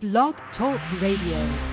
Blog Talk Radio.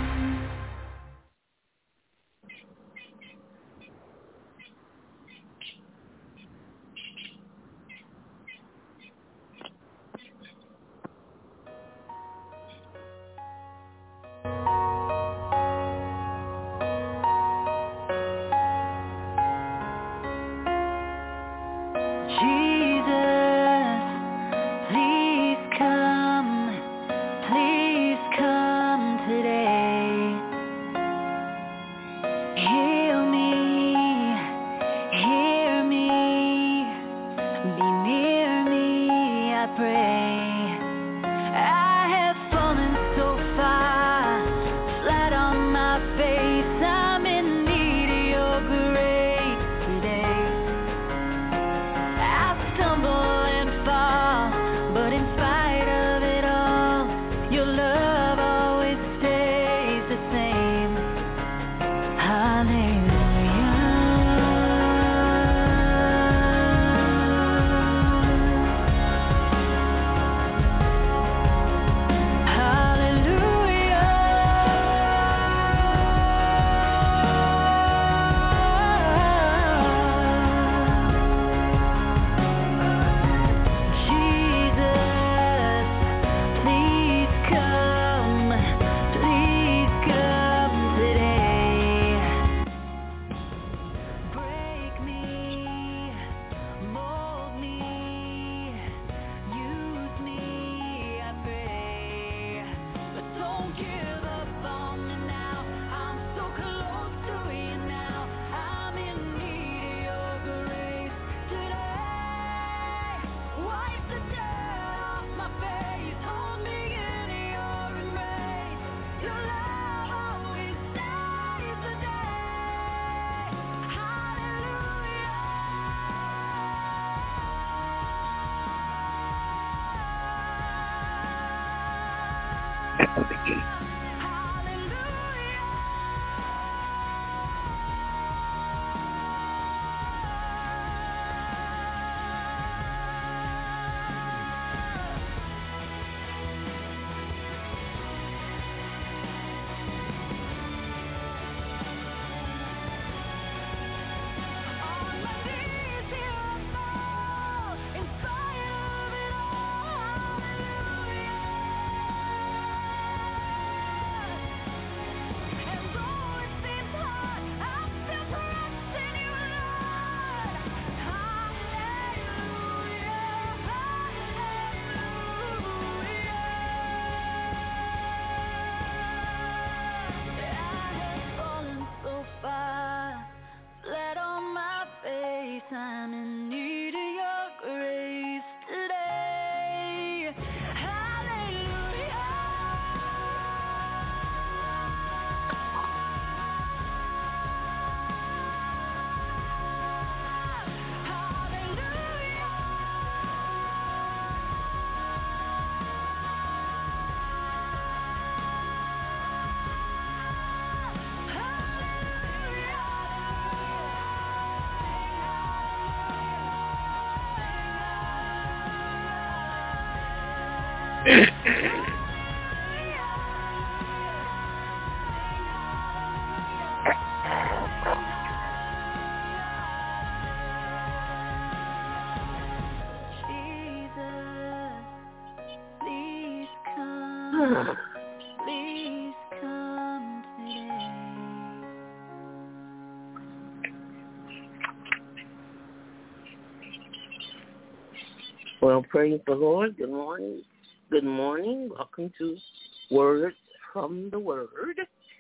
Well, praise the Lord. Good morning. Good morning. Welcome to Words from the Word.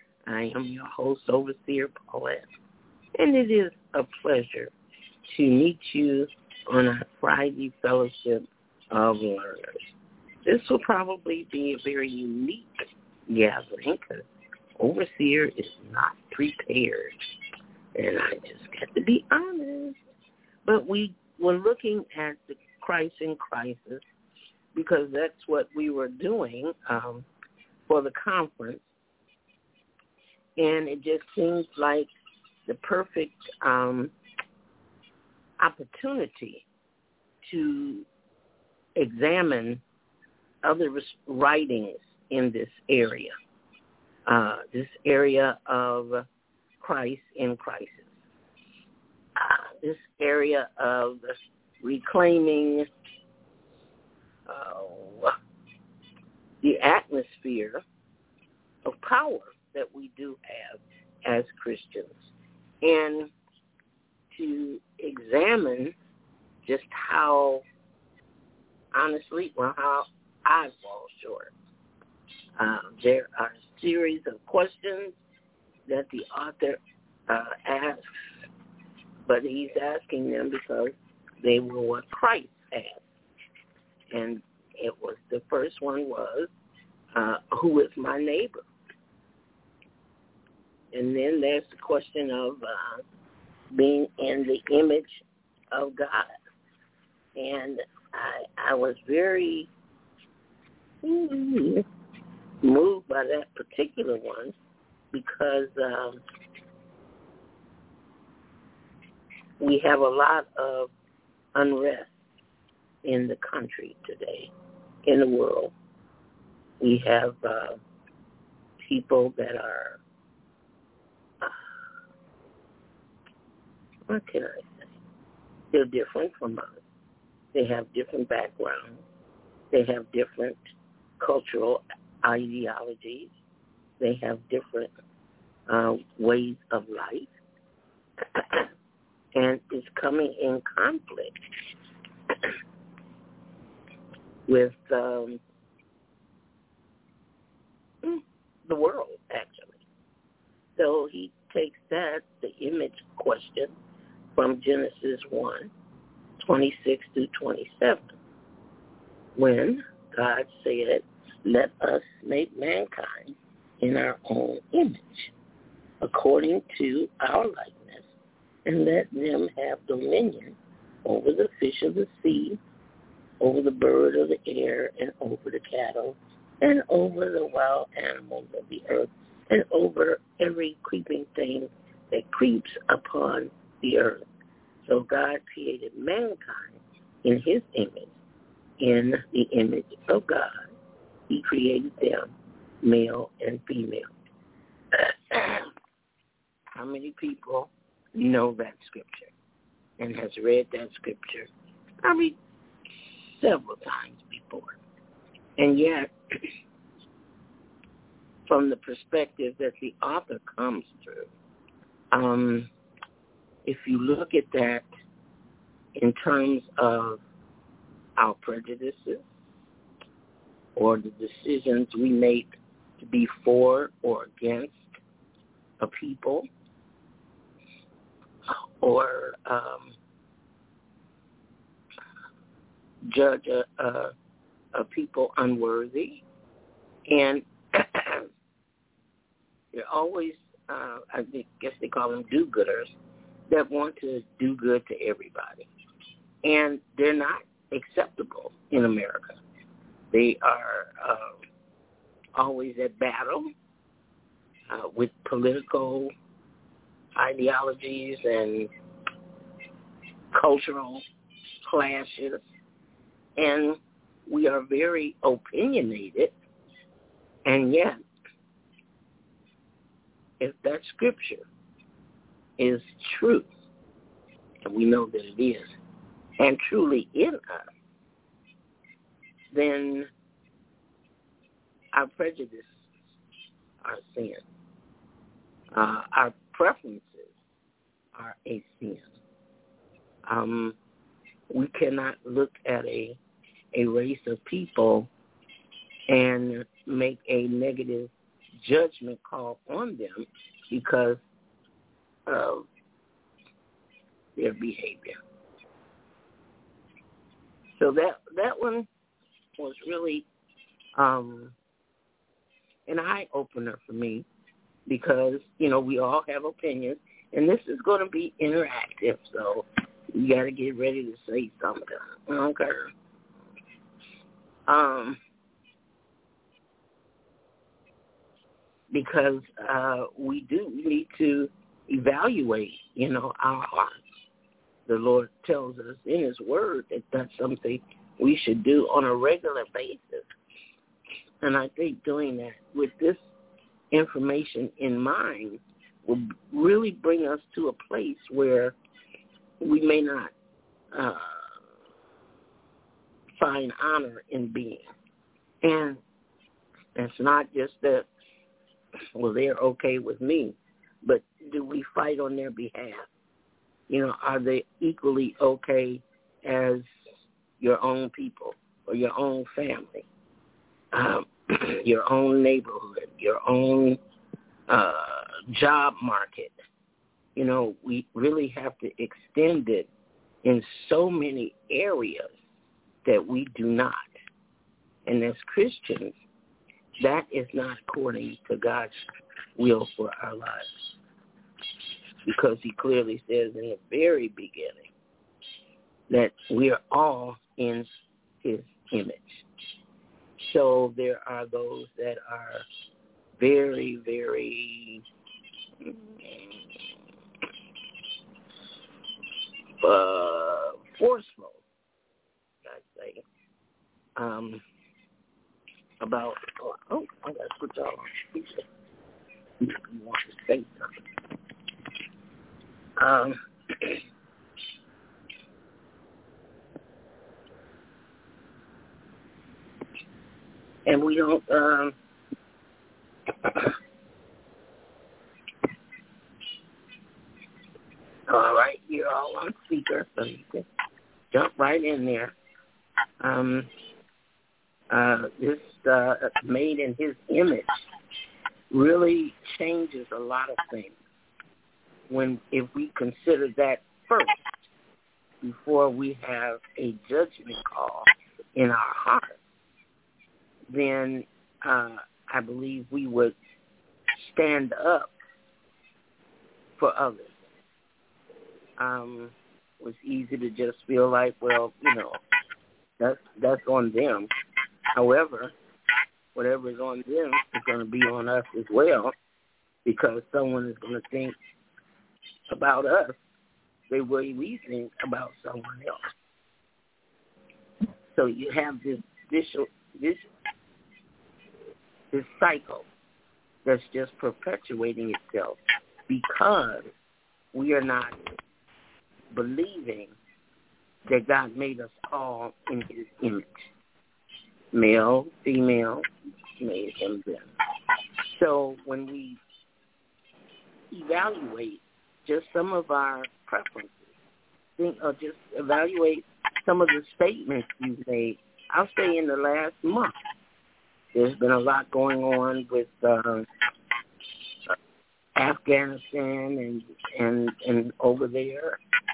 I am your host, Overseer Paulette, and it is a pleasure to meet you on our Friday Fellowship of Learners. This will probably be a very unique gathering because Overseer is not prepared, and I just got to be honest. But we were looking at the Christ in Crisis because that's what we were doing for the conference, and it just seems like the perfect opportunity to examine other writings in this area of Christ in crisis, this area of reclaiming the atmosphere of power that we do have as Christians, and to examine just how, honestly, how I fall short. There are a series of questions that the author asks, but he's asking them because they were what Christ asked. And the first one was, who is my neighbor? And then there's the question of being in the image of God. And I was very moved by that particular one because we have a lot of unrest in the country today, in the world. We have people that are, what can I say? They're different from us. They have different backgrounds. They have different cultural ideologies. They have different ways of life. And it's coming in conflict with the world, actually. So he takes that, the image question, from Genesis 1:26 through 27, when God said, let us make mankind in our own image, according to our likeness, and let them have dominion over the fish of the sea, over the bird of the air, and over the cattle, and over the wild animals of the earth, and over every creeping thing that creeps upon the earth. So God created mankind in his image. In the image of God, he created them, male and female. How many people know that scripture and has read that scripture probably several times before? And yet, from the perspective that the author comes through, if you look at that in terms of our prejudices or the decisions we make to be for or against a people, or judge a people unworthy. And there are always, I guess they call them do-gooders, that want to do good to everybody. And they're not acceptable in America. They are always at battle with political ideologies and cultural clashes. And we are very opinionated. And yet, if that scripture is true, and we know that it is, and truly in us, then our prejudices are sin. Our preferences are a sin. We cannot look at a race of people and make a negative judgment call on them because of their behavior. So that one was really an eye-opener for me because, we all have opinions, and this is going to be interactive, so you got to get ready to say something. Okay. Because we need to evaluate, our hearts. The Lord tells us in his word that that's something we should do on a regular basis. And I think doing that with this information in mind will really bring us to a place where we may not find honor in being. And it's not just that, well, they're okay with me, but do we fight on their behalf? You know, are they equally okay as your own people or your own family, your own neighborhood, your own job market? You know, we really have to extend it in so many areas that we do not. And as Christians, that is not according to God's will for our lives. Because he clearly says in the very beginning that we are all in his image. So there are those that are very, very forceful, I'd say, about, I got to put y'all on speaker. You want to say something. And we don't, all right, you're all on speaker, so you can jump right in there. This made in his image really changes a lot of things. If we consider that first, before we have a judgment call in our heart, then I believe we would stand up for others. It's easy to just feel like, well, you know, that's on them. However, whatever is on them is going to be on us as well, because someone is going to think about us the way we think about someone else. So you have this cycle that's just perpetuating itself because we are not believing that God made us all in his image. Male, female, made him them. So when we evaluate just some of our preferences, just evaluate some of the statements you've made, I'll say in the last month, there's been a lot going on with Afghanistan and over there.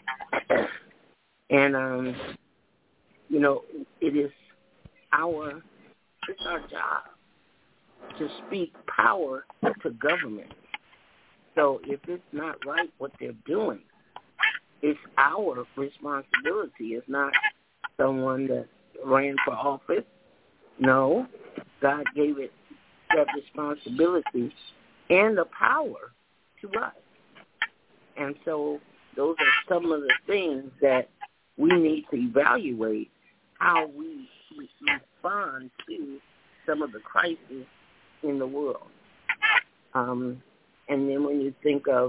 And, you know, it's our job to speak power to government. So if it's not right what they're doing, it's our responsibility. It's not someone that ran for office. No, God gave it that responsibility and the power to us. And so those are some of the things that we need to evaluate how we respond to some of the crises in the world. And then when you think of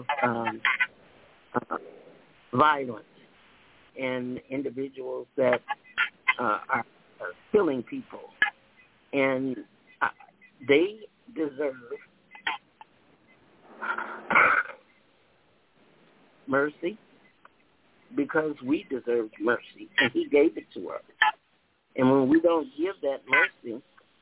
violence and individuals that are killing people, and they deserve mercy because we deserve mercy, and he gave it to us. And when we don't give that mercy,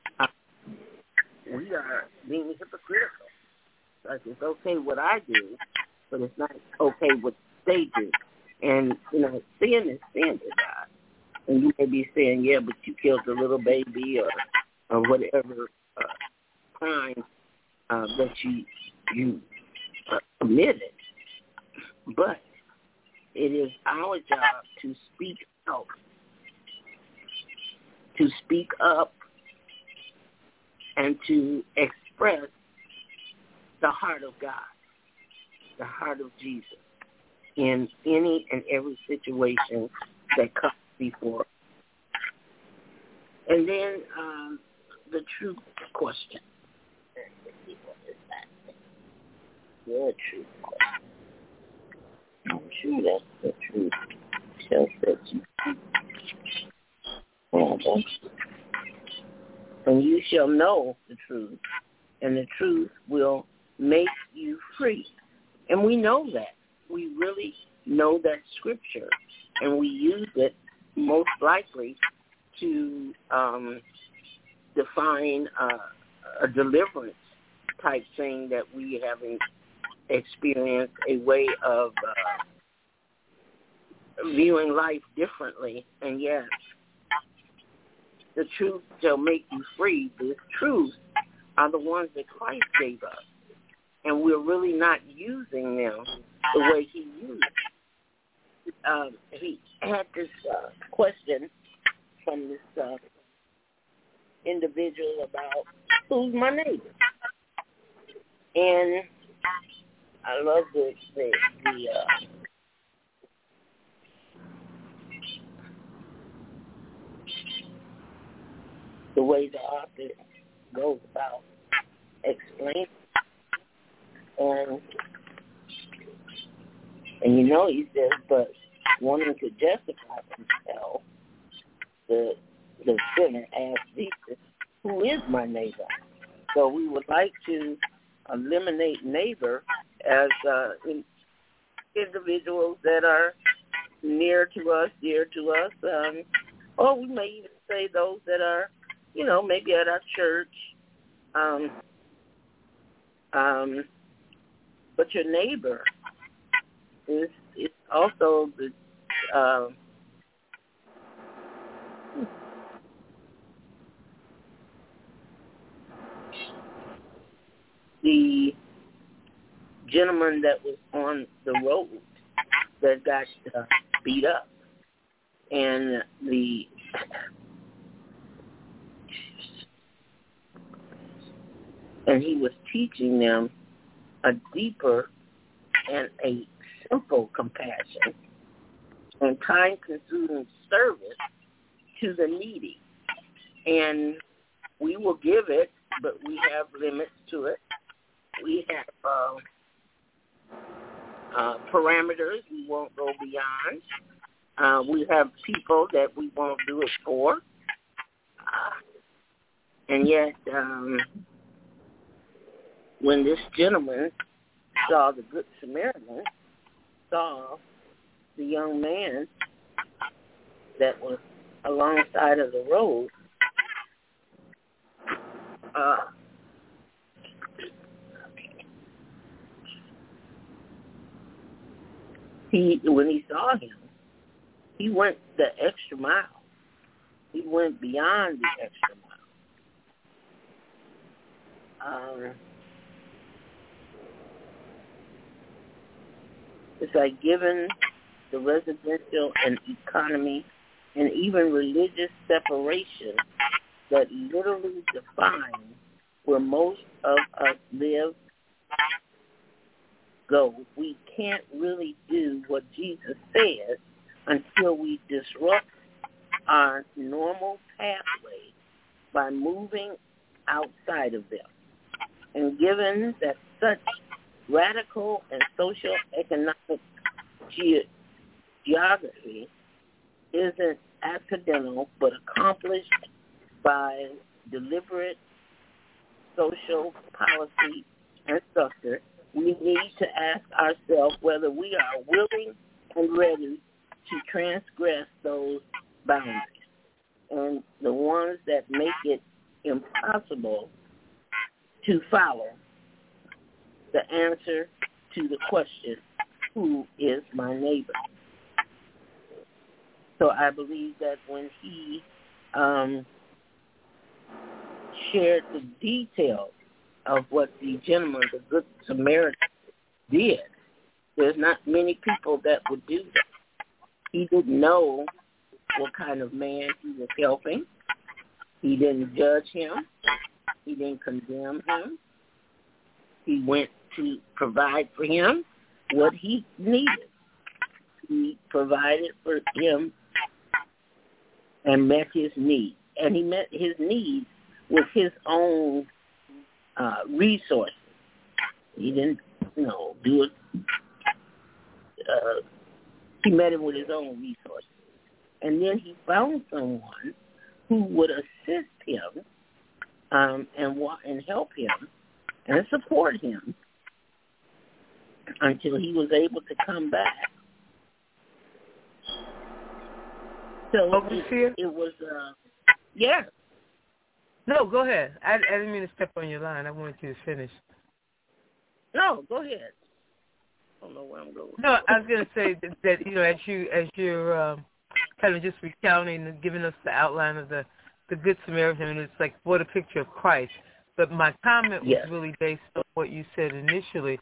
we are being hypocritical. Like, it's okay what I do, but it's not okay what they do. And, you know, sin is sin to God. And you may be saying, yeah, but you killed a little baby or whatever crime that you committed. But it is our job to speak out, to speak up, and to express the heart of God, the heart of Jesus, in any and every situation that comes before us. And then the truth question. Let's see, what is that? The truth question. I'm sure that's the truth. Just that you. And you shall know the truth, and the truth will make you free. And we know that. We really know that scripture, and we use it most likely to define a deliverance type thing that we haven't experienced, a way of viewing life differently. And yes, the truth shall make you free. The truths are the ones that Christ gave us, and we're really not using them the way he used. He had this question from this individual about who's my neighbor, and I love the way the author goes about explaining, and you know, he says, but wanting to justify himself, the sinner asked Jesus, who is my neighbor? So we would like to eliminate neighbor as individuals that are near to us, dear to us, or we may even say those that are, you know, maybe at our church. But your neighbor is also the gentleman that was on the road that got beat up, and he was teaching them a deeper and a simple compassion and time-consuming service to the needy. And we will give it, but we have limits to it. We have parameters we won't go beyond. We have people that we won't do it for. And yet, when this gentleman saw the Good Samaritan, saw the young man that was alongside of the road, when he saw him, he went the extra mile. He went beyond the extra mile. It's like given the residential and economy and even religious separation that literally define where most of us live, go. We can't really do what Jesus says until we disrupt our normal pathway by moving outside of them. And given that such radical and socio-economic geography isn't accidental but accomplished by deliberate social policy and structure, we need to ask ourselves whether we are willing and ready to transgress those boundaries. And the ones that make it impossible to follow the answer to the question, who is my neighbor? So I believe that when he shared the details of what the gentleman, the Good Samaritan, did, there's not many people that would do that. He didn't know what kind of man he was helping. He didn't judge him. He didn't condemn him. He went to provide for him what he needed. He provided for him and met his needs. And he met his needs with his own resources. He didn't, do it. He met him with his own resources. And then he found someone who would assist him and help him and support him until he was able to come back. So it was, yeah. No, go ahead. I didn't mean to step on your line. I wanted you to finish. No, go ahead. I don't know where I'm going. No, I was going to say that as you're kind of just recounting and giving us the outline of the Good Samaritan, and it's like what a picture of Christ. But my comment was really based on what you said initially.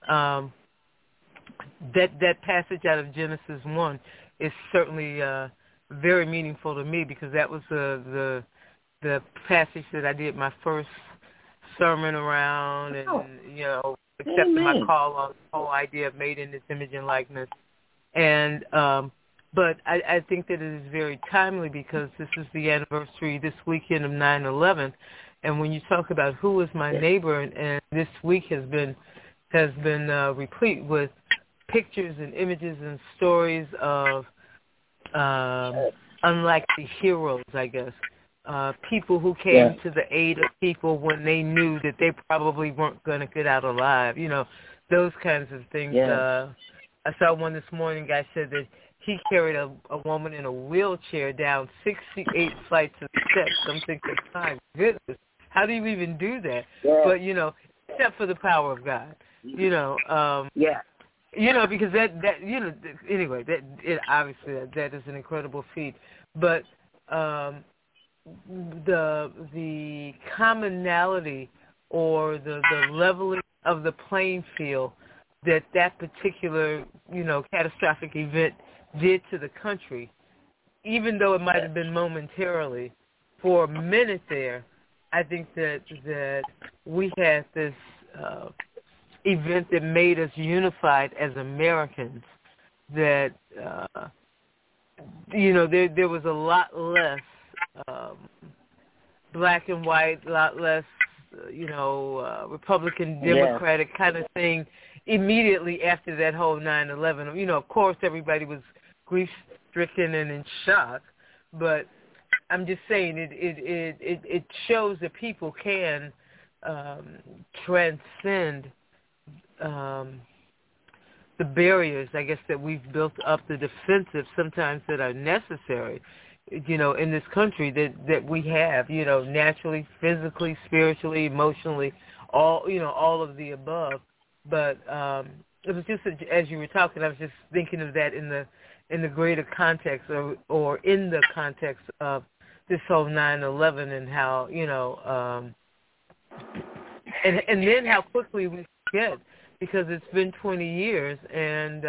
That passage out of Genesis 1 is certainly very meaningful to me because that was the passage that I did my first sermon around, and accepted my call on the whole idea of made in His image and likeness. And but I think that it is very timely because this is the anniversary this weekend of 9/11, and when you talk about who is my neighbor, and this week has been replete with pictures and images and stories of unlikely heroes, I guess. People who came to the aid of people when they knew that they probably weren't going to get out alive. Those kinds of things. I saw one this morning. Guy said that he carried a woman in a wheelchair down 68 flights of steps. I'm thinking, my goodness, how do you even do that? Yeah. But except for the power of God. Because anyway, obviously that is an incredible feat. But the commonality or the leveling of the playing field that particular catastrophic event did to the country, even though it might have been momentarily, for a minute there, I think that we had this event that made us unified as Americans. That there was a lot less black and white, a lot less Republican, Democratic kind of thing immediately after that whole 9/11. Of course, everybody was grief-stricken and in shock, but I'm just saying it shows that people can transcend the barriers, I guess, that we've built up, the defensive sometimes that are necessary, in this country that we have, naturally, physically, spiritually, emotionally, all of the above. But it was just as you were talking, I was just thinking of that in the greater context or in the context of this whole 9/11 and how and then how quickly we forget because it's been 20 years and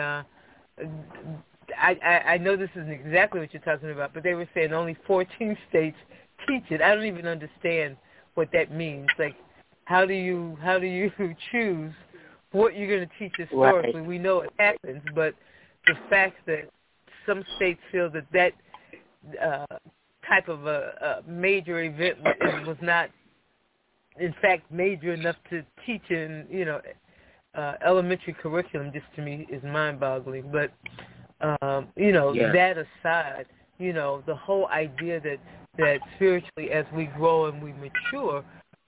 I know this isn't exactly what you're talking about, but they were saying only 14 states teach it. I don't even understand what that means. Like, how do you choose what you're going to teach historically? Right. We know it happens, but the fact that some states feel that type of a major event was not, in fact, major enough to teach in, elementary curriculum, just to me is mind-boggling. But that aside, the whole idea that spiritually as we grow and we mature,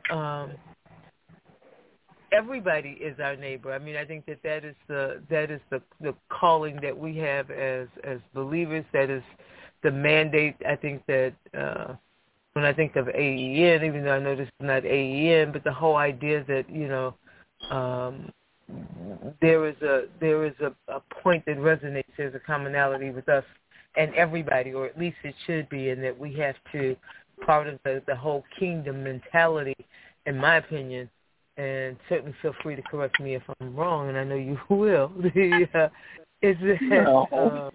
everybody is our neighbor. I mean, I think that is the calling that we have as believers. That is the mandate. I think that when I think of AEN, even though I know this is not AEN, but the whole idea that there is a point that resonates. There's a commonality with us and everybody, or at least it should be, and that we have to part of the whole kingdom mentality, in my opinion. And certainly feel free to correct me if I'm wrong, and I know you will. Is that no,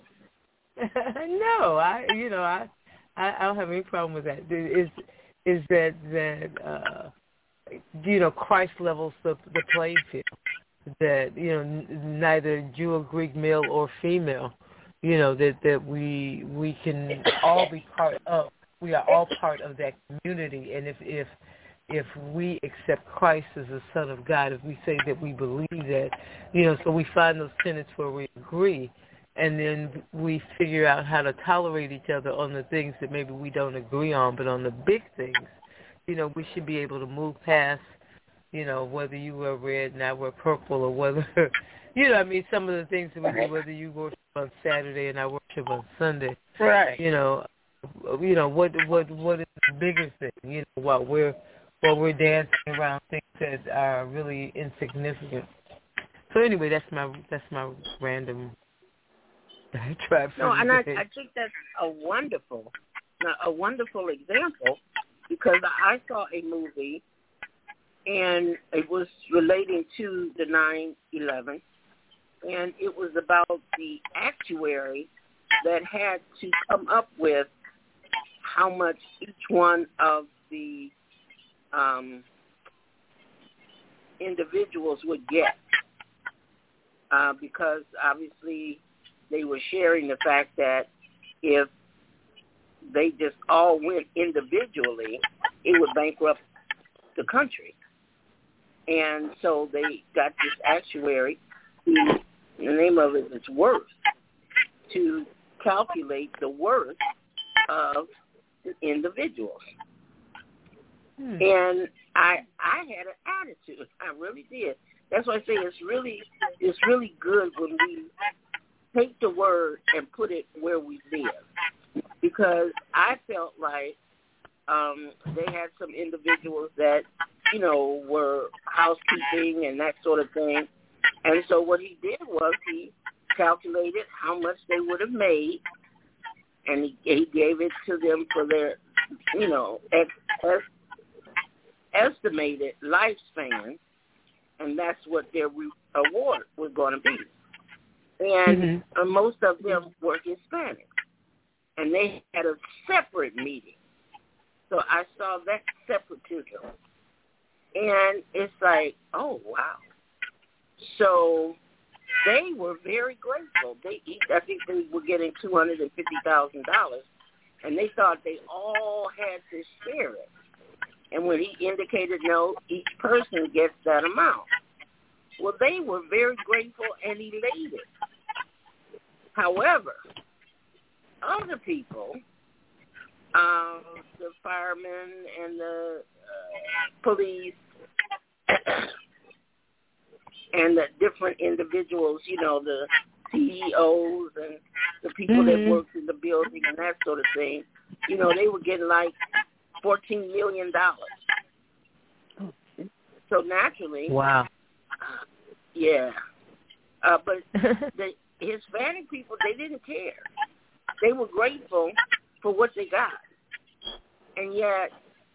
I don't have any problem with that. Is that Christ levels the playing field. That neither Jew or Greek, male or female, that we can all be part of we are all part of that community. And if we accept Christ as the Son of God, if we say that we believe that, so we find those tenets where we agree, and then we figure out how to tolerate each other on the things that maybe we don't agree on, but on the big things, we should be able to move past, whether you wear red and I wear purple, or whether, some of the things that we do, whether you worship on Saturday and I worship on Sunday. Right. What is the bigger thing, while we're dancing around things that are really insignificant. So anyway, that's my random try. No, and I think that's a wonderful example, because I saw a movie and it was relating to the 9/11, and it was about the actuary that had to come up with how much each one of the individuals would get, because obviously they were sharing the fact that if they just all went individually, it would bankrupt the country. And so they got this actuary, who, the name of it is Worth, to calculate the worth of the individuals. And I had an attitude. I really did. That's why I say it's really good when we take the word and put it where we live, because I felt like they had some individuals that, were housekeeping and that sort of thing. And so what he did was he calculated how much they would have made, and he gave it to them for their, estimated lifespan, and that's what their award was going to be. And most of them were Hispanic, and they had a separate meeting. So I saw that separatism, and it's like, oh, wow. So they were very grateful. I think they were getting $250,000, and they thought they all had to share it. And when he indicated, no, each person gets that amount. Well, they were very grateful and elated. However, other people, the firemen and the police and the different individuals, the CEOs and the people that worked in the building and that sort of thing, they were getting like $14 million. So naturally, wow, yeah. But the Hispanic people, they didn't care. They were grateful for what they got, and yet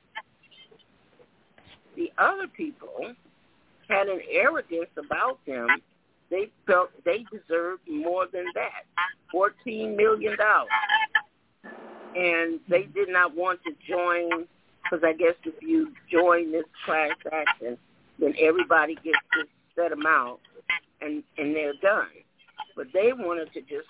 the other people had an arrogance about them. They felt they deserved more than that, $14 million. And they did not want to join, because I guess if you join this class action, then everybody gets this set amount, and they're done. But they wanted to just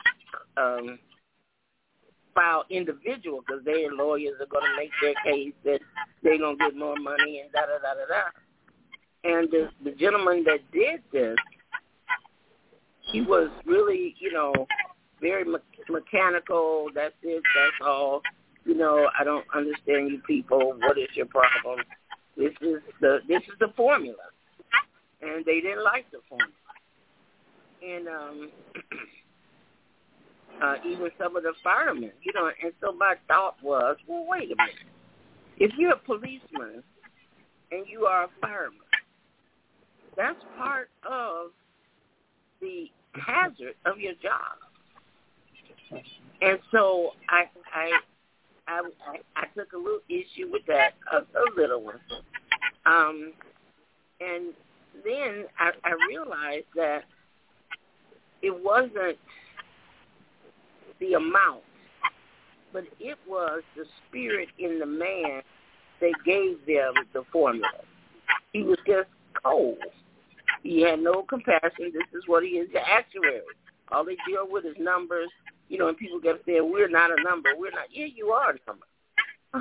file individual, because their lawyers are going to make their case that they're going to get more money and da-da-da-da-da. And the gentleman that did this, he was really, very mechanical. That's it. That's all. I don't understand you people. What is your problem? This is the formula, and they didn't like the formula. And even some of the firemen, And so my thought was, well, wait a minute. If you're a policeman and you are a fireman, that's part of the hazard of your job. And so I took a little issue with that, a little one. And then I realized that it wasn't the amount, but it was the spirit in the man that gave them the formula. He was just cold. He had no compassion. This is what he is, the actuary. All they deal with is numbers, and people kept saying, we're not a number. We're not. Yeah, you are a number.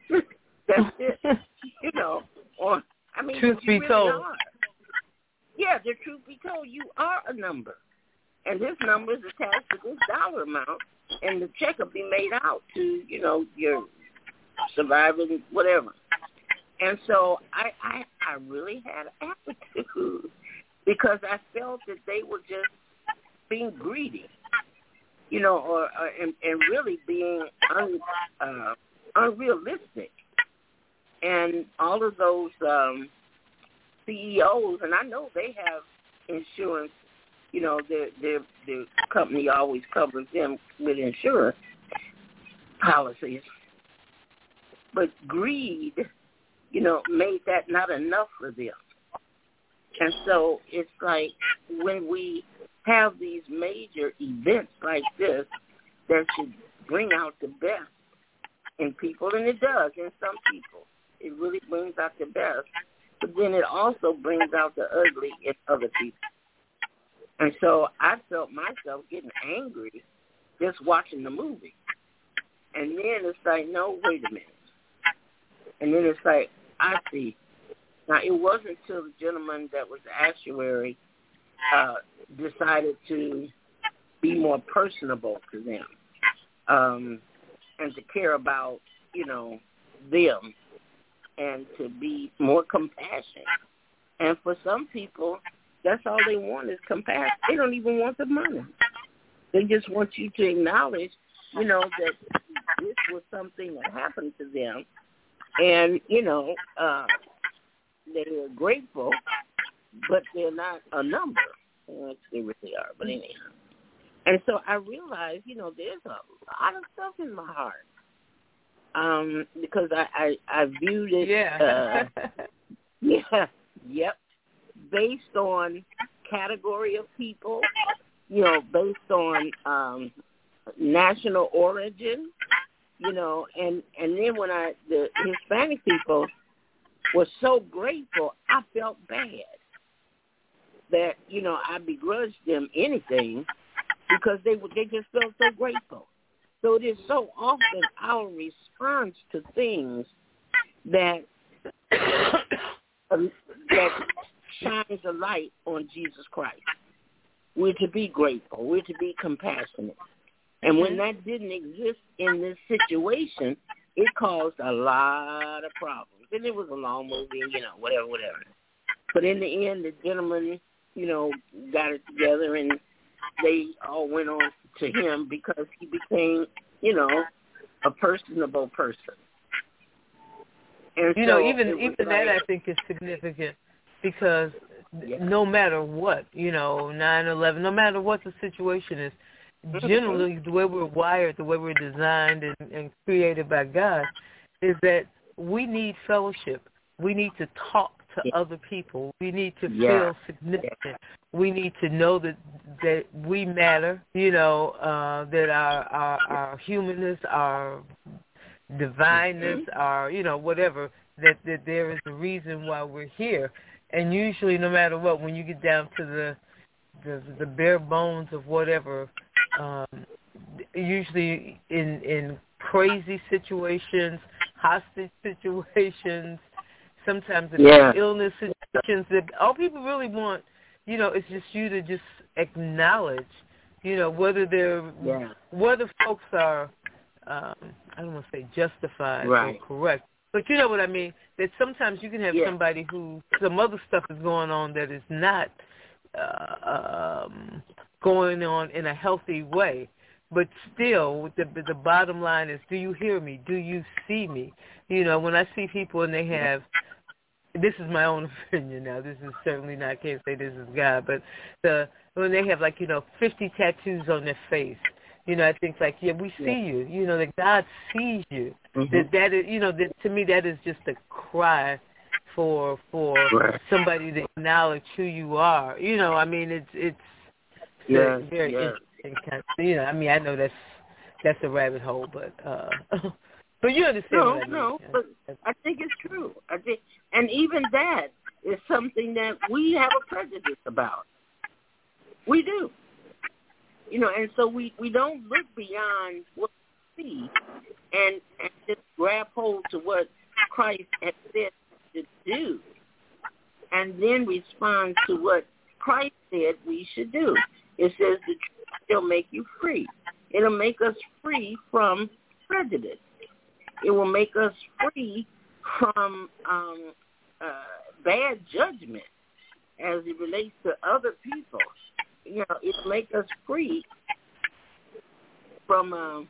That's it. You know, or I mean, truth you be really told. are. Yeah, the truth be told, you are a number, and this number is attached to this dollar amount, and the check will be made out to, you know, your surviving whatever. And so I really had attitude because I felt that they were just being greedy, you know, and really being unrealistic. And all of those CEOs, and I know they have insurance, you know, their company always covers them with insurance policies. But greed, you know, made that not enough for them. And so it's like when we have these major events like this that should bring out the best in people, and it does in some people. It really brings out the best. But then it also brings out the ugly in other people. And so I felt myself getting angry just watching the movie. And then it's like, no, wait a minute. And then it's like, I see. Now, it wasn't until the gentleman that was the actuary decided to be more personable to them and to care about, you know, them and to be more compassionate. And for some people, that's all they want is compassion. They don't even want the money. They just want you to acknowledge, you know, that this was something that happened to them. And, you know, they are grateful, but they're not a number. Which they really are, but anyhow. And so I realized, you know, there's a lot of stuff in my heart. Because I viewed it, based on category of people, you know, based on national origin, you know, and then when the Hispanic people were so grateful, I felt bad that, you know, I begrudged them anything because they just felt so grateful. So it is so often our response to things that shines a light on Jesus Christ. We're to be grateful. We're to be compassionate. And when that didn't exist in this situation, it caused a lot of problems. And it was a long movie, you know, whatever. But in the end, the gentleman, you know, got it together, and they all went on to him because he became, you know, a personable person. And you so know, even that I think is significant because no matter what, you know, 9/11, no matter what the situation is, generally the way we're wired, the way we're designed and created by God is that we need fellowship. We need to talk to other people. We need to feel significant. We need to know that we matter, you know, that our humanness, our divineness, our, you know, whatever, that there is a reason why we're here. And usually, no matter what, when you get down to the bare bones of whatever, usually in crazy situations, hostage situations, sometimes in illness situations, that all people really want, you know, is just you to just acknowledge, you know, whether folks are, I don't want to say justified or correct, but you know what I mean, that sometimes you can have somebody who, some other stuff is going on that is not going on in a healthy way. But still, the bottom line is, do you hear me? Do you see me? You know, when I see people and they have, this is my own opinion now, this is certainly not, I can't say this is God, but when they have, like, you know, 50 tattoos on their face, you know, I think, like, we see you, you know, that God sees you. That is, you know, that, to me, that is just a cry for somebody to acknowledge who you are. You know, I mean, it's very interesting kind of, you know, I mean, I know that's a rabbit hole, but you understand what I mean. No, but I think it's true. I think, and even that is something that we have a prejudice about. We do. You know, and so we don't look beyond what see and just grab hold to what Christ had said to do, and then respond to what Christ said we should do. It says the truth will make you free. It'll make us free from prejudice. It will make us free from bad judgment as it relates to other people. It'll make us free from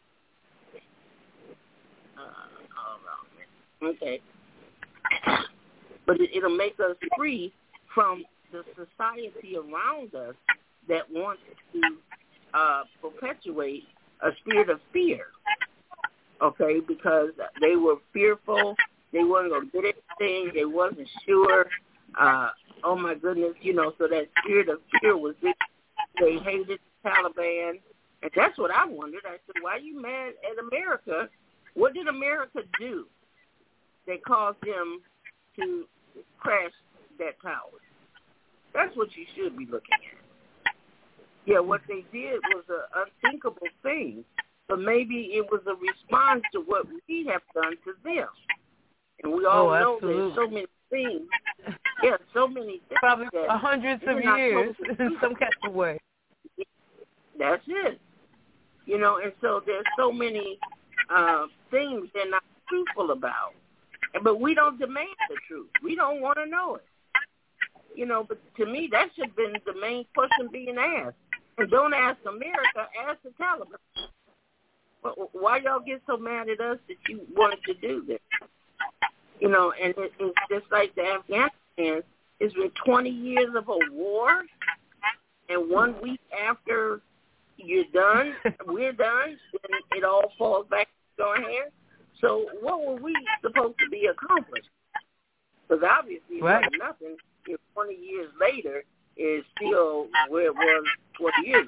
but it'll make us free from the society around us that wants to perpetuate a spirit of fear, okay, because they were fearful, they weren't going to get anything, they wasn't sure, oh my goodness, so that spirit of fear was there. They hated the Taliban, and that's what I wondered. I said, why are you mad at America? What did America do that caused them to crash that tower? That's what you should be looking at. Yeah, what they did was an unthinkable thing, but maybe it was a response to what we have done to them. And we all know there's so many things. Yeah, so many things. Probably hundreds of years in some kind of way. That's it. And so there's so many things they're not truthful about. But we don't demand the truth. We don't want to know it. But to me, that should have been the main question being asked. And don't ask America, ask the Taliban. Why y'all get so mad at us that you wanted to do this? And it's just like the Afghanistan. It's been 20 years of a war, and 1 week after you're done, we're done, then it all falls back to our hands. So what were we supposed to be accomplished? Because obviously it wasn't nothing if 20 years later is still where it was 20 years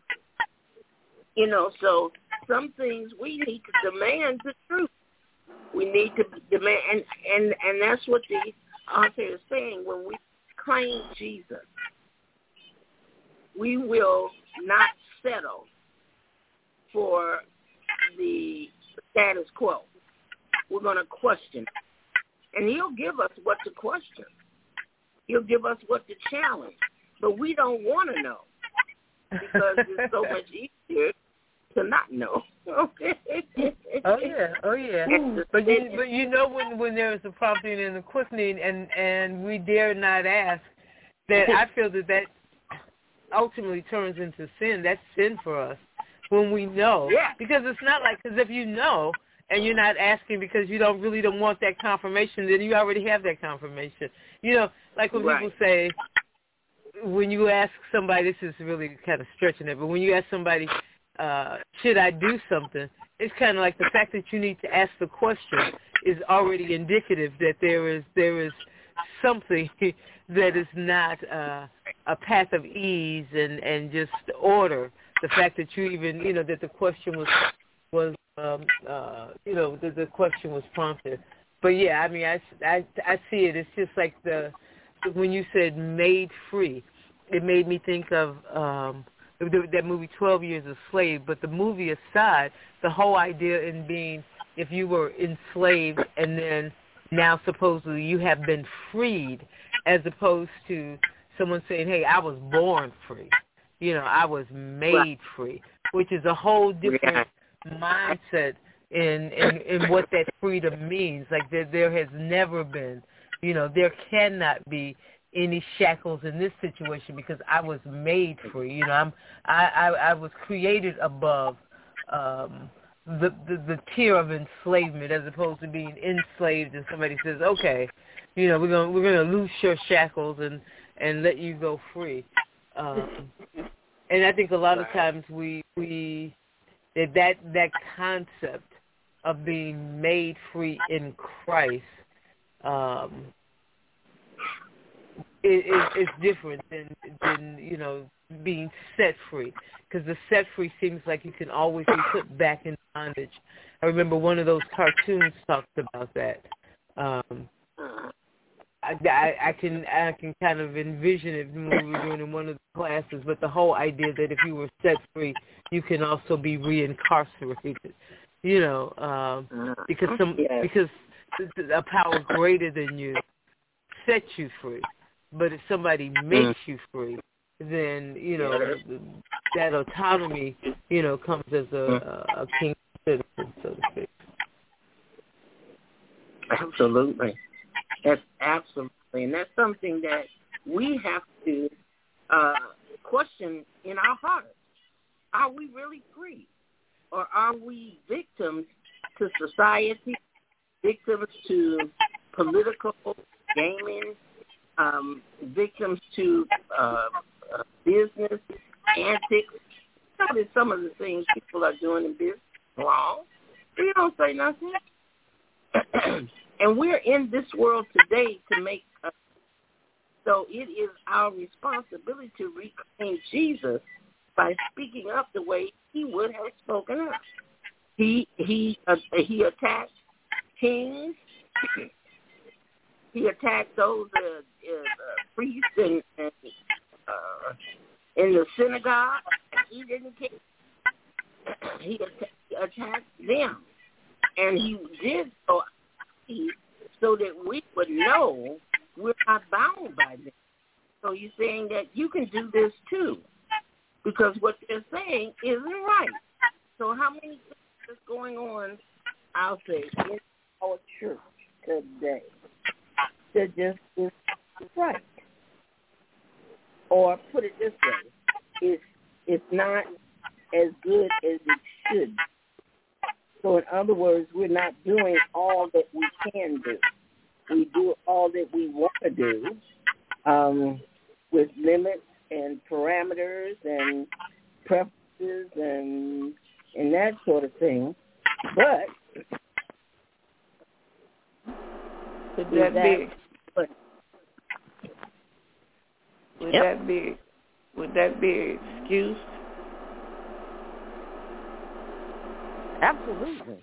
ago. So some things we need to demand the truth. We need to demand, and that's what the author is saying. When we claim Jesus, we will not settle for the status quo. We're going to question. And he'll give us what to question. He'll give us what to challenge. But we don't want to know because it's so much easier to not know. Okay. Oh yeah. But when there is a prompting and a quickening, and we dare not ask, that I feel that ultimately turns into sin. That's sin for us when we know. Yeah. Because it's not like, because if you know and you're not asking because you don't want that confirmation, then you already have that confirmation. Like when people say, when you ask somebody, this is really kind of stretching it, but when you ask somebody, should I do something, it's kind of like the fact that you need to ask the question is already indicative that there is something that is not a path of ease and just order. The fact that you even, that the question was the question was prompted. But yeah, I mean, I see it. It's just like when you said made free, it made me think of that movie 12 Years a Slave. But the movie aside, the whole idea in being, if you were enslaved and then now supposedly you have been freed, as opposed to someone saying, hey, I was born free. I was made free, which is a whole different mindset in what that freedom means. Like there has never been, there cannot be any shackles in this situation because I was made free. I was created above the tier of enslavement, as opposed to being enslaved and somebody says, okay, we're gonna loose your shackles and let you go free. And I think a lot of times that concept of being made free in Christ is different than being set free, because the set free seems like you can always be put back in bondage. I remember one of those cartoons talked about that. I can kind of envision it when we were doing in one of the classes, but the whole idea that if you were set free, you can also be reincarcerated, because a power greater than you sets you free. But if somebody makes you free, then that autonomy comes as a king citizen, so to speak. Absolutely. That's absolutely, and that's something that we have to question in our hearts. Are we really free? Or are we victims to society, victims to political gaming, victims to business antics? That is some of the things people are doing in business wrong. They don't say nothing. And we're in this world today to make so it is our responsibility to reclaim Jesus by speaking up the way he would have spoken up. He attacked kings. He attacked those priests in the synagogue. He didn't care. He attacked them, and he did so that we would know we're not bound by them. So you're saying that you can do this too, because what they're saying isn't right. So how many things is going on, I'll say, in our church today that just is right? Or put it this way, it's not as good as it should. So in other words, we're not doing all that we can do. We do all that we want to do with limits and parameters and preferences and that sort of thing. But would that be an excuse? Absolutely.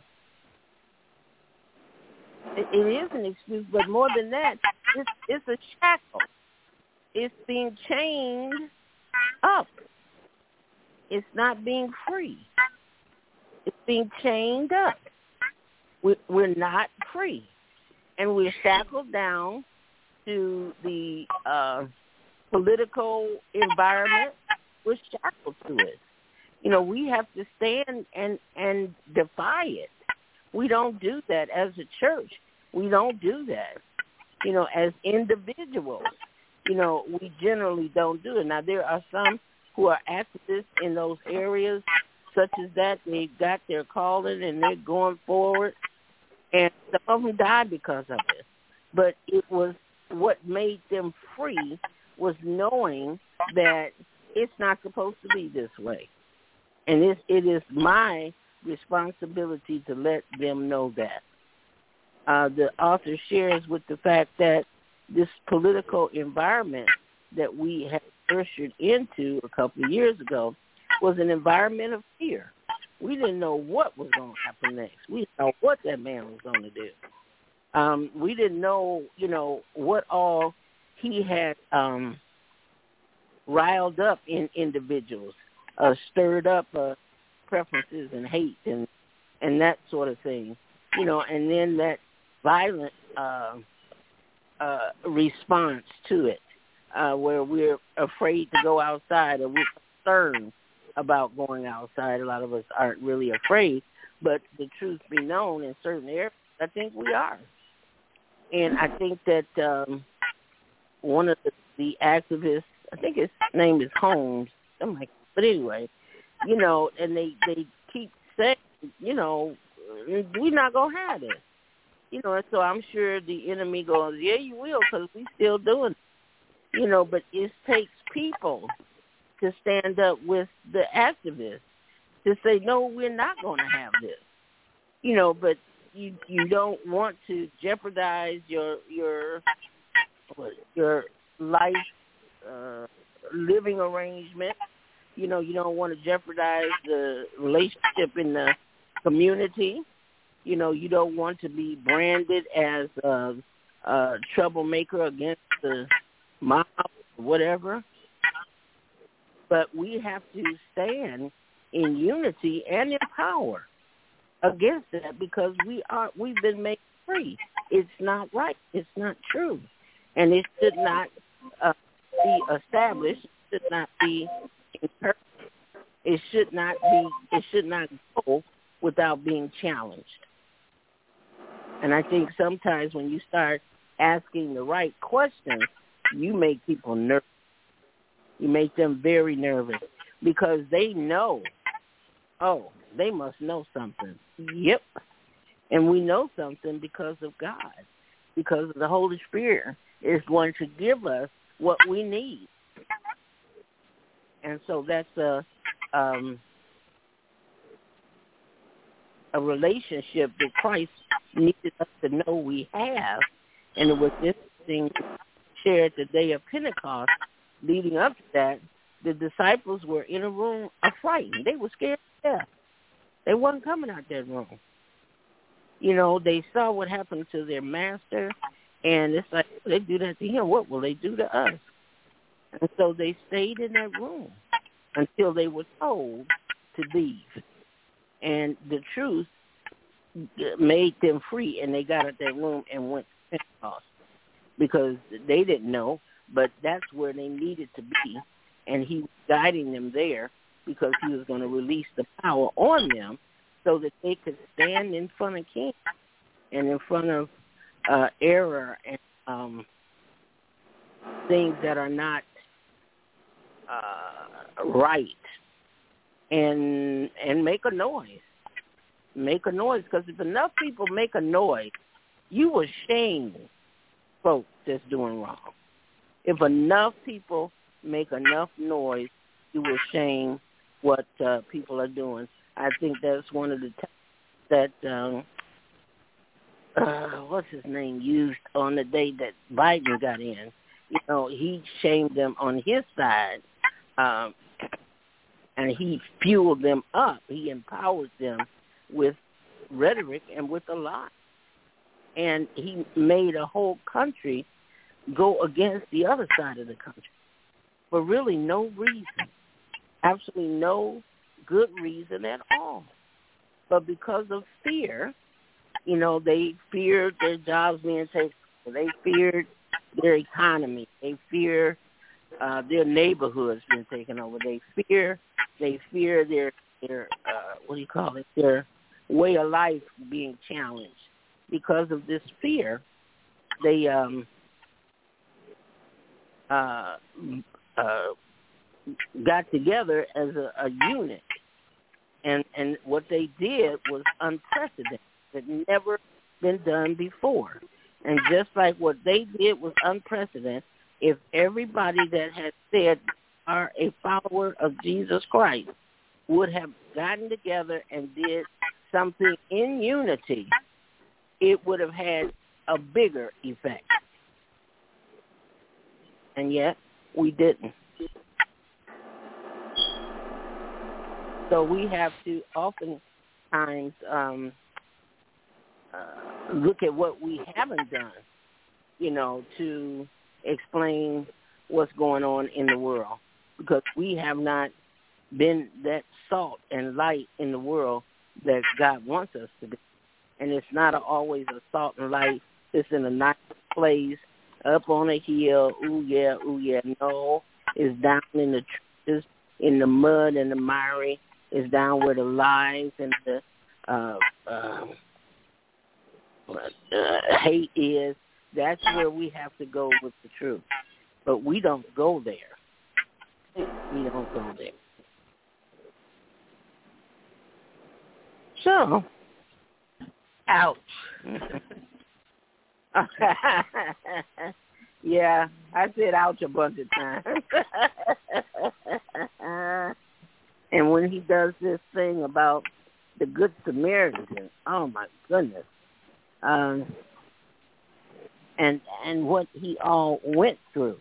It is an excuse, but more than that, it's a shackle. It's being chained up. It's not being free. It's being chained up. We're not free. And we're shackled down to the political environment. We're shackled to it. We have to stand and defy it. We don't do that as a church. We don't do that. As individuals, we generally don't do it. Now, there are some who are activists in those areas such as that. They got their calling and they're going forward. And some of them died because of it. But it was what made them free was knowing that it's not supposed to be this way. And it is my responsibility to let them know that. The author shares with the fact that this political environment that we had ushered into a couple of years ago was an environment of fear. We didn't know what was going to happen next. We didn't know what that man was going to do. We didn't know, what all he had riled up in individuals, stirred up preferences and hate and that sort of thing, and then that violent response to it, where we're afraid to go outside or we're concerned about going outside. A lot of us aren't really afraid, but the truth be known, in certain areas, I think we are. And I think that one of the activists, I think his name is Holmes, but anyway, and they keep saying, we're not going to have this. And so I'm sure the enemy goes, yeah, you will, because we still doing it. But it takes people to stand up with the activists to say, no, we're not going to have this. But you don't want to jeopardize your life living arrangement. You don't want to jeopardize the relationship in the community. You don't want to be branded as troublemaker against the mob, whatever. But we have to stand in unity and in power against that, because we've been made free. It's not right. It's not true, and it should not be established. It should not be encouraged. It should not go without being challenged. And I think sometimes when you start asking the right questions, you make people nervous. You make them very nervous, because they know, oh, they must know something. Yep. And we know something because of God, because the Holy Spirit is going to give us what we need. And so that's a relationship that Christ needed us to know we have. And it was interesting to share the day of Pentecost. Leading up to that, the disciples were in a room frightened. They were scared to death. They wasn't coming out that room. You know, they saw what happened to their master, and it's like, if they do that to him, what will they do to us? And so they stayed in that room until they were told to leave. And the truth made them free, and they got out that room and went to Pentecost, because they didn't know, but that's where they needed to be. And he was guiding them there because he was going to release the power on them so that they could stand in front of King and in front of error and things that are not right, and make a noise. Make a noise, because if enough people make a noise, you will shame folks that's doing wrong. If enough people make enough noise, you will shame what people are doing. I think that's one of the that what's his name used on the day that Biden got in. You know, he shamed them on his side, and he fueled them up. He empowered them with rhetoric and with a lie. And he made a whole country go against the other side of the country for really no reason, absolutely no good reason at all. But because of fear, you know, they feared their jobs being taken. They feared their economy. They fear their neighborhoods being taken over. They fear their what do you call it? Their way of life being challenged. Because of this fear, they got together as a unit, and what they did was unprecedented. It had never been done before. And just like what they did was unprecedented, if everybody that had said are a follower of Jesus Christ would have gotten together and did something in unity, it would have had a bigger effect. And yet, we didn't. So we have to oftentimes look at what we haven't done, you know, to explain what's going on in the world, because we have not been that salt and light in the world that God wants us to be. And it's not always a salt and light. It's in a nice place, up on a hill. Ooh yeah. No, it's down in the trenches, in the mud and the miry. It's down where the lies and the hate is. That's where we have to go with the truth. But we don't go there. We don't go there. So, ouch. Yeah, I said ouch a bunch of times. And when he does this thing about the Good Samaritan, oh my goodness. And what he all went through.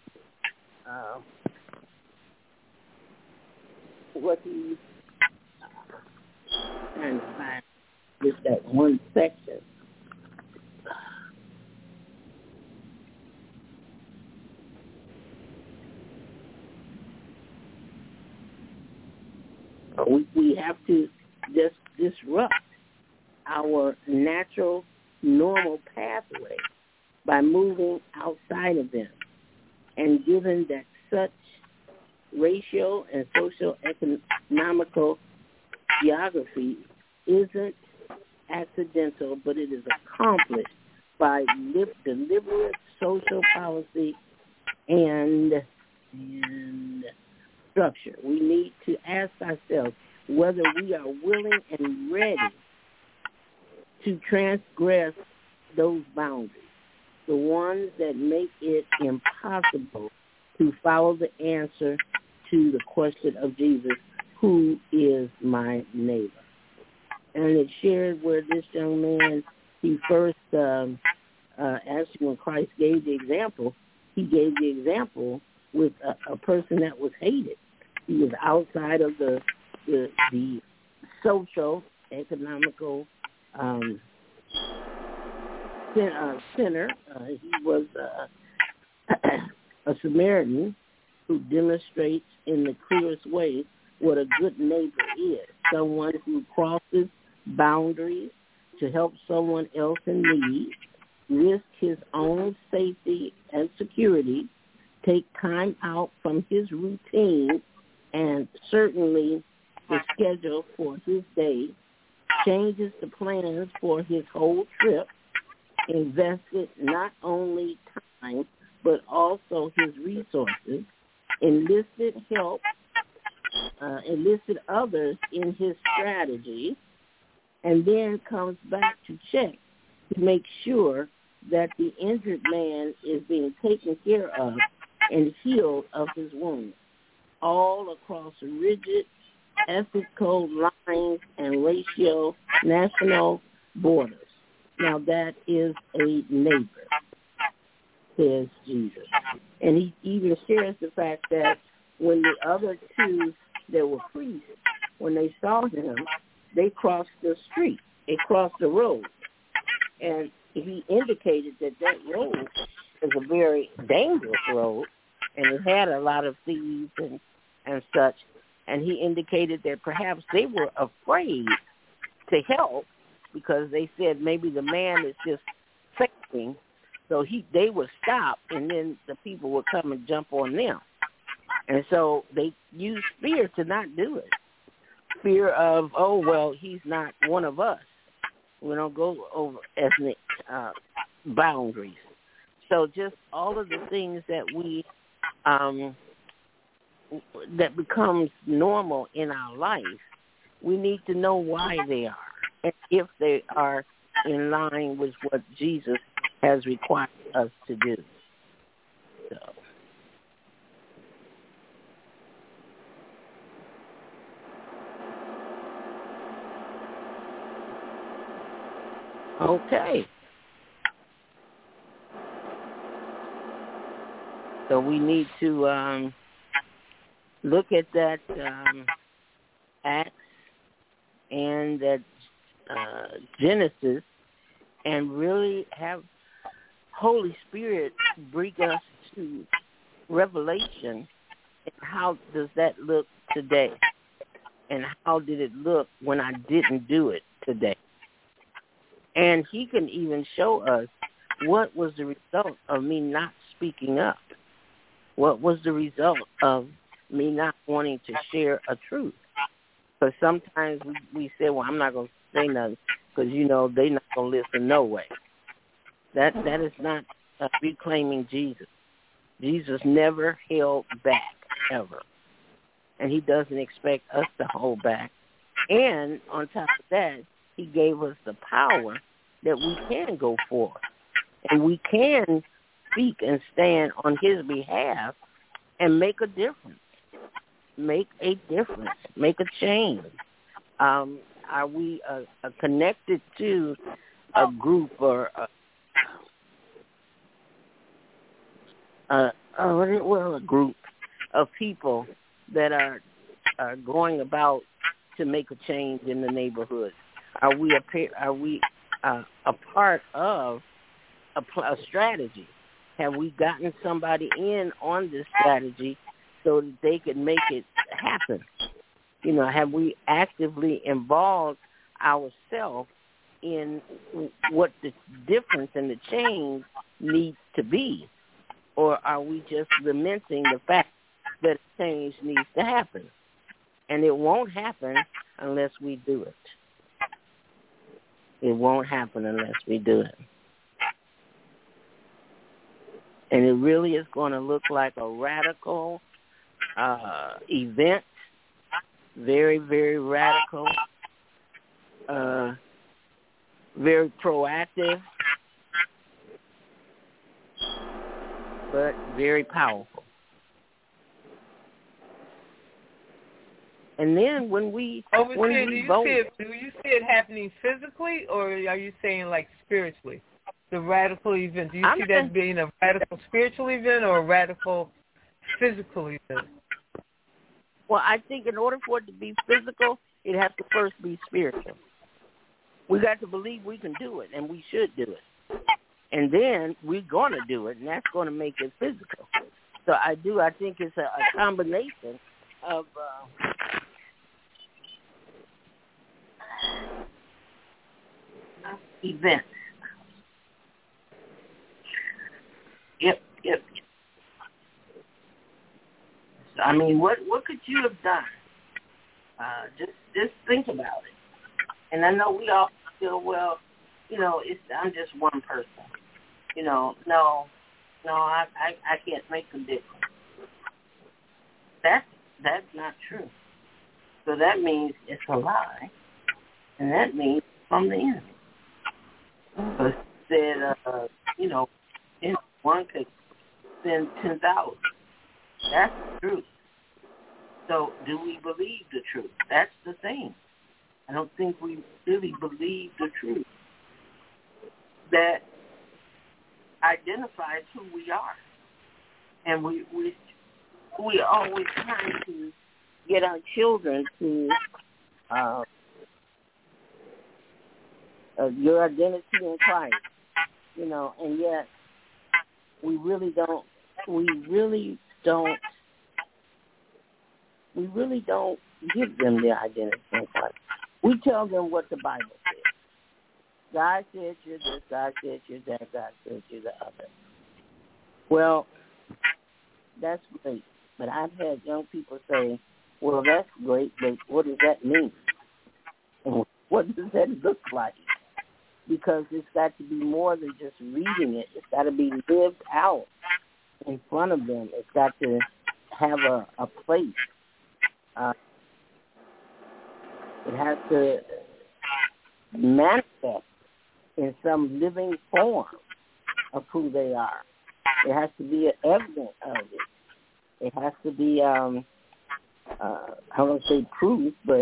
What he trying to find just that one section. We have to just disrupt our natural, normal pathway by moving outside of them. And given that such racial and social economical geography isn't accidental, but it is accomplished by deliberate social policy and structure. We need to ask ourselves whether we are willing and ready to transgress those boundaries, the ones that make it impossible to follow the answer to the question of Jesus, who is my neighbor? And it shared where this young man, he first, actually when Christ gave the example, he gave the example with a person that was hated. He was outside of the social, economical sinner. He was a Samaritan who demonstrates in the clearest way what a good neighbor is, someone who crosses boundaries to help someone else in need, risk his own safety and security, take time out from his routine and certainly the schedule for his day, changes the plans for his whole trip, invested not only time but also his resources, enlisted help, enlisted others in his strategy, and then comes back to check to make sure that the injured man is being taken care of and healed of his wounds, all across rigid ethical lines and racial national borders. Now that is a neighbor, says Jesus. And he even shares the fact that when the other two that were priests, when they saw him, they crossed the street. They crossed the road. And he indicated that road is a very dangerous road, and it had a lot of thieves and such. And he indicated that perhaps they were afraid to help because they said maybe the man is just faking. So they would stop, and then the people would come and jump on them. And so they used fear to not do it. Fear of, oh, well, he's not one of us. We don't go over ethnic boundaries. So just all of the things that we that becomes normal in our life, we need to know why they are and if they are in line with what Jesus has required us to do. So. Okay. So we need to look at that Acts and that Genesis and really have Holy Spirit bring us to revelation. And how does that look today? And how did it look when I didn't do it today? And he can even show us what was the result of me not speaking up. What was the result of me not wanting to share a truth? Because sometimes we say, well, I'm not going to say nothing because, they're not going to listen no way. That is not reclaiming Jesus. Jesus never held back, ever. And he doesn't expect us to hold back. And on top of that, he gave us the power that we can go forth. And we can speak and stand on his behalf and make a difference. Make a difference. Make a change. Are we connected to a group or a group of people that are going about to make a change in the neighborhood? Are we a part of a strategy? Have we gotten somebody in on this strategy so that they can make it happen? have we actively involved ourselves in what the difference and the change needs to be? Or are we just lamenting the fact that change needs to happen? And it won't happen unless we do it. It won't happen unless we do it. And it really is going to look like a radical event, very, very radical, very proactive, but very powerful. And then when we vote, do you see it happening physically, or are you saying like spiritually? The radical event. Do you see that being a radical spiritual event or a radical physical event? Well, I think in order for it to be physical, it has to first be spiritual. We got to believe we can do it, and we should do it. And then we're going to do it, and that's going to make it physical. So I think it's a combination of events. Yep. So, I mean, what could you have done? Just think about it. And I know we all feel, well, I'm just one person. No, I can't make a difference. That's not true. So that means it's a lie, and that means from the enemy. But said, one could send 10,000. That's the truth. So do we believe the truth? That's the thing. I don't think we really believe the truth that identifies who we are. And we always trying to get our children to your identity in Christ, and yet we really don't give them their identity in Christ. We tell them what the Bible says. God said you're this, God said you're that, God said you're the other. Well, that's great. But I've had young people say, well, that's great, but what does that mean? And what does that look like? Because it's got to be more than just reading it. It's got to be lived out in front of them. It's got to have a place. It has to manifest in some living form of who they are. It has to be an evidence of it. It has to be, I don't say proof, but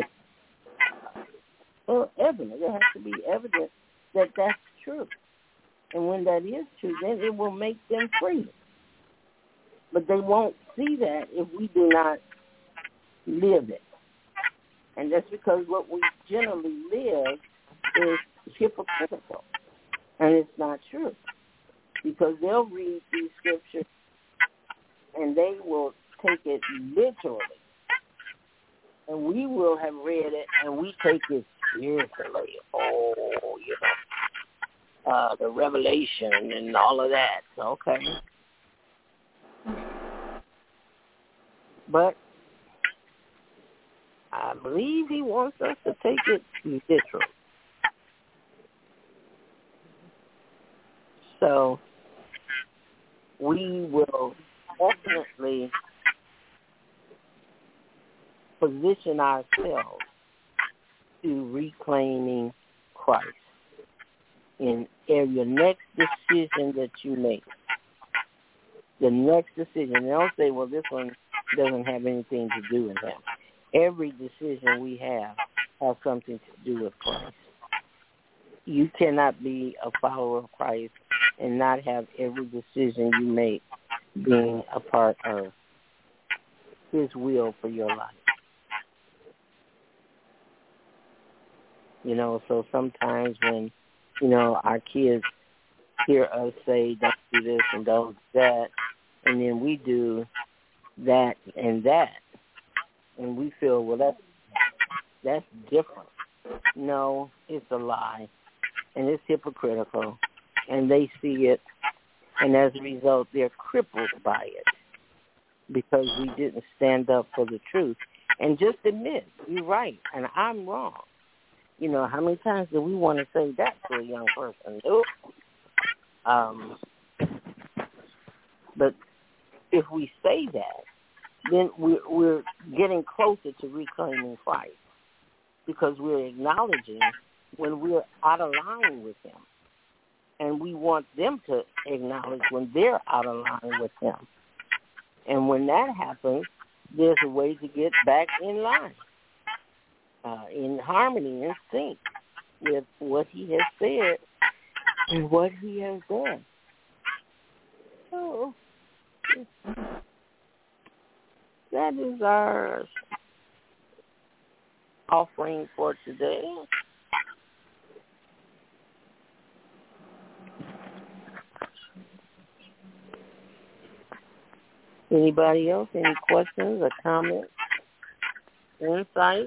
evidence. It has to be evidence that that's true. And when that is true, then it will make them free. But they won't see that if we do not live it. And that's because what we generally live is hypocritical. And it's not true. Because they'll read these scriptures and they will take it literally. And we will have read it and we take it spiritually. The revelation and all of that. Okay. But I believe he wants us to take it literally. So we will definitely position ourselves to reclaiming Christ in your next decision that you make. The next decision. And don't say, well, this one doesn't have anything to do with him. Every decision we have has something to do with Christ. You cannot be a follower of Christ and not have every decision you make being a part of his will for your life. So sometimes when, our kids hear us say, don't do this and don't do that, and then we do that, and we feel, well, that's That's different. No, it's a lie, and it's hypocritical, and they see it, and as a result, they're crippled by it because we didn't stand up for the truth. And just admit, you're right, and I'm wrong. You know, how many times do we want to say that to a young person? Nope. But if we say that, then we're getting closer to reclaiming Christ because we're acknowledging when we're out of line with him. And we want them to acknowledge when they're out of line with him. And when that happens, there's a way to get back in line, in harmony, in sync with what he has said and what he has done. So that is our offering for today. Anybody else? Any questions or comments? Insights?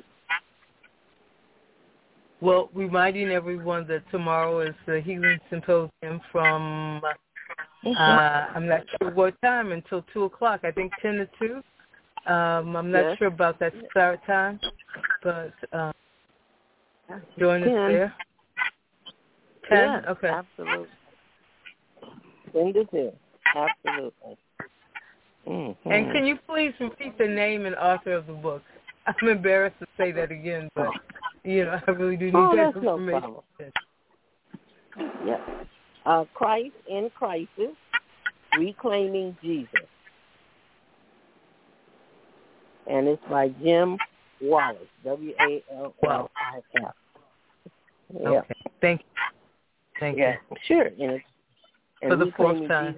Well, reminding everyone that tomorrow is the Healing Symposium from, I'm not sure what time, until 2 o'clock. I think 10 to 2. I'm not sure about that start time, but join us there. 10? Yeah, okay. Absolutely. 10 to 2. Absolutely. Mm-hmm. And can you please repeat the name and author of the book? I'm embarrassed to say that again, but, you know, I really do need that information. No problem. Yep. Christ in Crisis, Reclaiming Jesus. And it's by Jim Wallis, Wallis. Yeah. Okay. Thank you. Thank you. Sure. For the fourth time.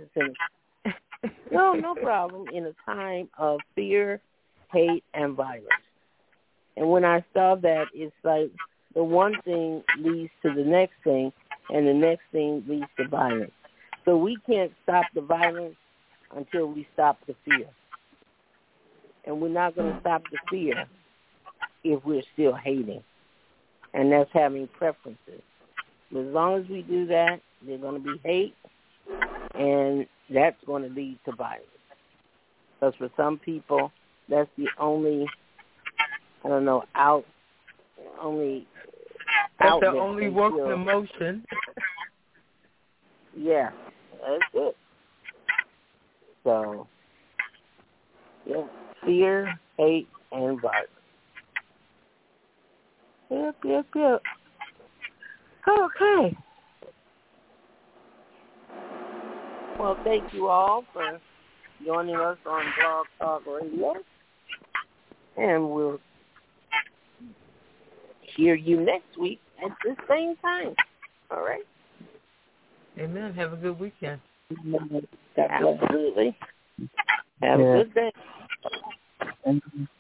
No problem. In a time of fear, hate, and violence. And when I saw that, it's like the one thing leads to the next thing, and the next thing leads to violence. So we can't stop the violence until we stop the fear. And we're not going to stop the fear if we're still hating. And that's having preferences. But as long as we do that, there's going to be hate, and that's going to lead to violence. Because for some people, that's the only, that's the only working emotion. Yeah, that's it. So, yeah, fear, hate, and violence. Yep. Okay. Well, thank you all for joining us on Blog Talk Radio. And we'll hear you next week at the same time. All right? Amen. Have a good weekend. Absolutely. Have a good day.